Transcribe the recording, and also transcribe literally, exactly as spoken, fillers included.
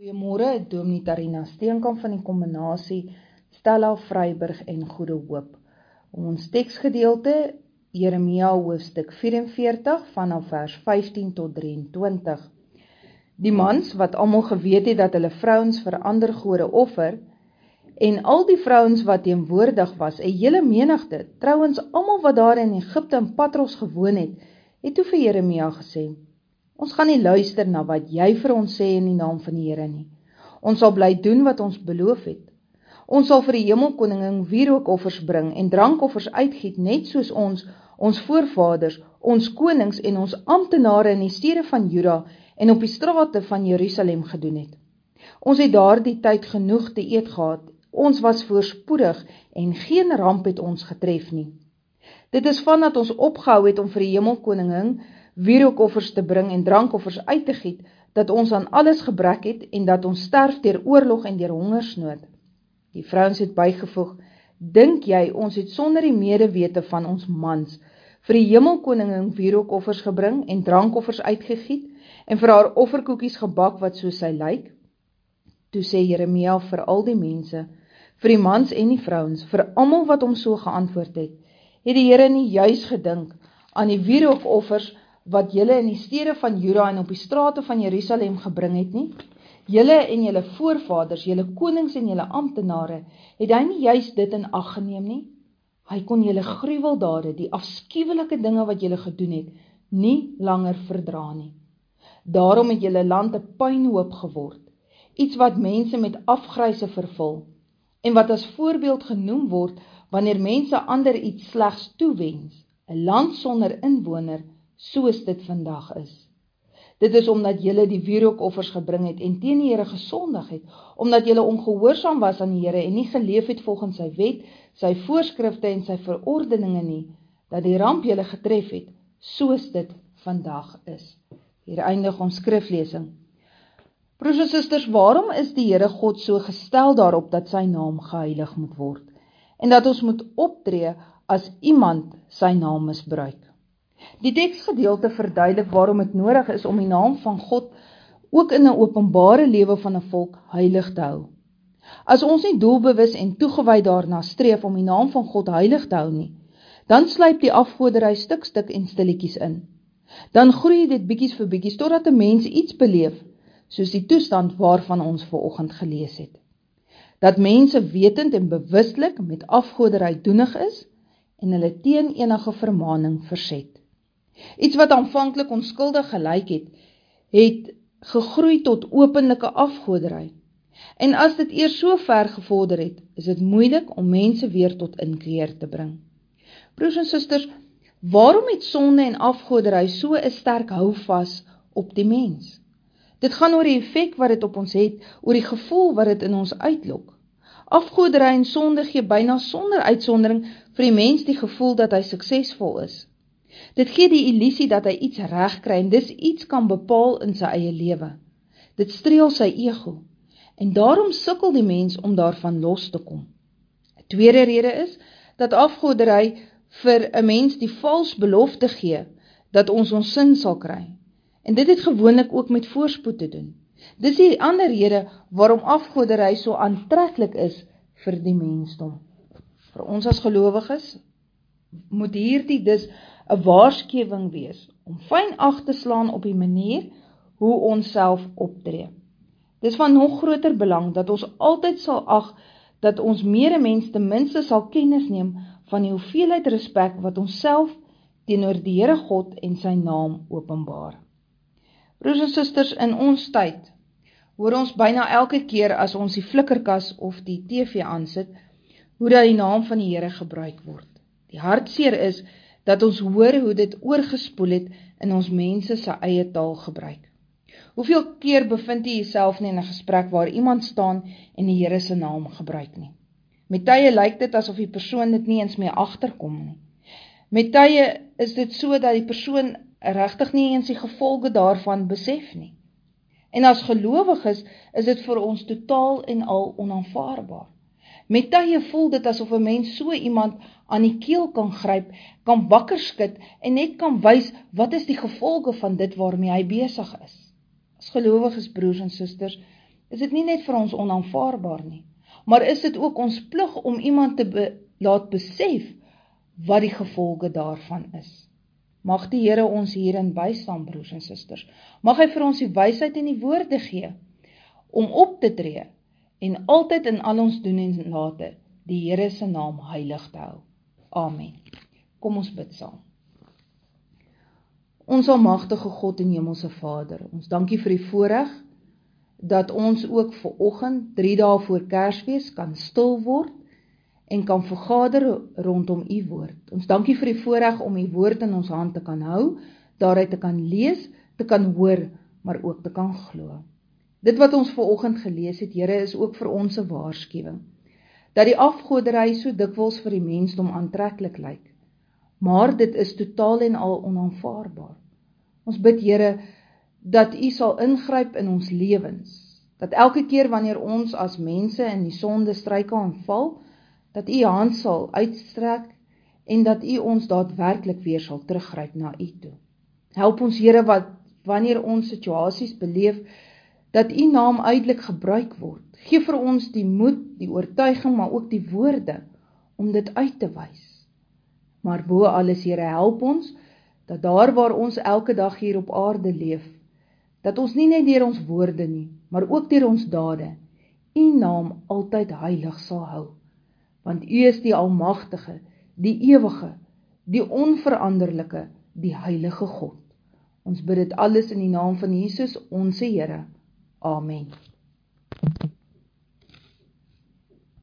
Goeiemôre, Dominee Tarina Steenkamp van die Kombinasie Stella Vryburg en Goede Hoop. Ons teksgedeelte Jeremia hoofstuk vyf-en-veertig vanaf vers vyftien tot drie-en-twintig. Die mans wat almal geweet het dat hulle vrouens vir ander gode offer, en al die vrouens wat teenwoordig was, 'n hele menigte, trouwens almal wat daar in Egipte en Patros gewoon het, het toe vir Jeremia gesê: Ons gaan nie luister na wat jy vir ons sê in die naam van die Here nie. Ons sal bly doen wat ons beloof het. Ons sal vir die Hemelkoningin wierookoffers bring en drankoffers uitgiet, net soos ons, ons voorvaders, ons konings en ons amptenare in die stede van Juda en op die strate van Jerusalem gedoen het. Ons het daardie tyd genoeg te eet gehad. Ons was voorspoedig en geen ramp het ons getref nie. Dit is vandat ons opgehou het om vir die Hemelkoningin wierookoffers te bring en drankoffers uit te giet, dat ons aan alles gebrek het en dat ons sterf deur oorlog en deur hongersnood. Die vrouens het bygevoeg: Dink jy ons het sonder die medewete van ons mans vir die Hemelkoningin wierookoffers gebring en drankoffers uitgegiet en vir haar offerkoekies gebak wat soos sy lyk? Toe sê Jeremia vir al die mense, vir die mans en die vrouens, vir almal wat hom so geantwoord het, het die Here nie juis gedink aan die wierookoffers wat julle in die stede van Juda en op die strate van Jerusalem gebring het nie? Julle en julle voorvaders, julle konings en julle amptenare, het hy nie juist dit in ag geneem nie? Hy kon julle gruweldade, die afskuwelike dinge wat julle gedoen het, nie langer verdra nie. Daarom het julle land 'n puinhoop geword, iets wat mense met afgryse vervul, en wat as voorbeeld genoem word wanneer mense ander iets slegs toewens, 'n land sonder inwoner, soos dit vandag is. Dit is omdat julle die wierookoffers gebring het en teen die Here gesondig het, omdat julle ongehoorsaam was aan die Here en nie geleef het volgens sy wet, sy voorskrifte en sy verordeninge nie, dat die ramp julle getref het, soos dit vandag is. Hier eindig ons skriflesing. Broers en susters, waarom is die Here God so gestel daarop dat sy naam geheilig moet word, en dat ons moet optree as iemand sy naam misbruik? Die teksgedeelte verduidelik waarom dit nodig is om die naam van God ook in 'n openbare lewe van 'n volk heilig te hou. As ons nie doelbewus en toegewy daarna streef om die naam van God heilig te hou nie, dan sluip die afgoderry stuk stuk en stilletjies in. Dan groei dit bietjies vir bietjies totdat 'n mens iets beleef, soos die toestand waarvan ons vanoggend gelees het. Dat mense wetend en bewuslik met afgoderry doenig is en hulle teen enige vermaaning verset. Iets wat aanvanklik onskuldig gelyk het, het gegroei tot openlike afgoderry. En as dit eers so ver gevorder het, is dit moeilik om mense weer tot inkeer te bring. Broers en susters, waarom het sonde en afgoderry so 'n sterk houvas op die mens? Dit gaan oor die effek wat dit op ons het, oor die gevoel wat dit in ons uitlok. Afgoderry en sonde gee byna sonder uitsondering vir die mens die gevoel dat hy suksesvol is. Dit gee die illusie dat hy iets reg kry en dis iets kan bepaal in sy eie lewe. Dit streel sy ego en daarom sukkel die mens om daarvan los te kom. 'n Tweede rede is dat afgoderry vir 'n mens die vals belofte gee dat ons ons sin sal kry. En dit het gewoonlik ook met voorspoed te doen. Dis die ander rede waarom afgoderry so aantreklik is vir die mensdom. Vir ons as gelowiges moet hierdie dus 'n waarskuwing wees om fyn ag te slaan op die manier hoe ons self optree. Dis van nog groter belang dat ons altyd sal ag dat ons medemens ten minste sal kennis neem van die hoeveelheid respek wat ons self teenoor die Here God en sy naam openbaar. Broers en susters, in ons tyd hoor ons byna elke keer as ons die flikkerkas of die T V aansit, hoe dat die naam van die Here gebruik word. Die hartseer is dat ons hoor hoe dit oorgespoel het in ons mense se eie taal gebruik. Hoeveel keer bevind jy jouself nie in 'n gesprek waar iemand staan en die Here se naam gebruik nie? Met tye lyk dit asof die persoon dit nie eens mee agterkom nie. Met tye is dit so dat die persoon regtig nie eens die gevolge daarvan besef nie. En as gelowiges is dit vir ons totaal en al onaanvaarbaar. Met tye voel dit asof 'n mens so iemand aan die keel kan gryp, kan wakker skud en net kan wys wat is die gevolge van dit waarmee hy besig is. As gelowiges broers en susters, is dit nie net vir ons onaanvaarbaar nie, maar is dit ook ons plig om iemand te be, laat besef wat die gevolge daarvan is. Mag die Here ons hierin bystaan, broers en susters. Mag hy vir ons die wysheid en die woorde gee, om op te tree, en altyd in al ons doen en late, die Here se naam heilig te hou. Amen. Kom ons bid saam. Ons almagtige God en hemelse Vader, ons dankie vir die voorreg, dat ons ook vir oggend, drie dae voor Kersfees, kan stil word, en kan vergader rondom u woord. Ons dankie vir die voorreg om u woord in ons hand te kan hou, daaruit te kan lees, te kan hoor, maar ook te kan glo. Dit wat ons vanoggend gelees het, Here, is ook vir ons 'n waarskuwing, dat die afgoderry so dikwels vir die mensdom aantreklik lyk, maar dit is totaal en al onaanvaarbaar. Ons bid, Here, dat u sal ingryp in ons lewens, dat elke keer wanneer ons as mense in die sonde struikel en val, dat u hand sal uitstrek en dat u ons daadwerklik weer sal teruggryp na u toe. Help ons, Here, wat wanneer ons situasies beleef, dat u naam uitelik gebruik word. Geef vir ons die moed, die oortuiging, maar ook die woorde om dit uit te wys. Maar bo alles, Here, help ons dat daar waar ons elke dag hier op aarde leef, dat ons nie net deur ons woorde nie, maar ook deur ons dade, u naam altyd heilig sal hou. Want u is die almagtige, die ewige, die onveranderlike, die heilige God. Ons bid dit alles in die naam van Jesus, onsse Here. Amen.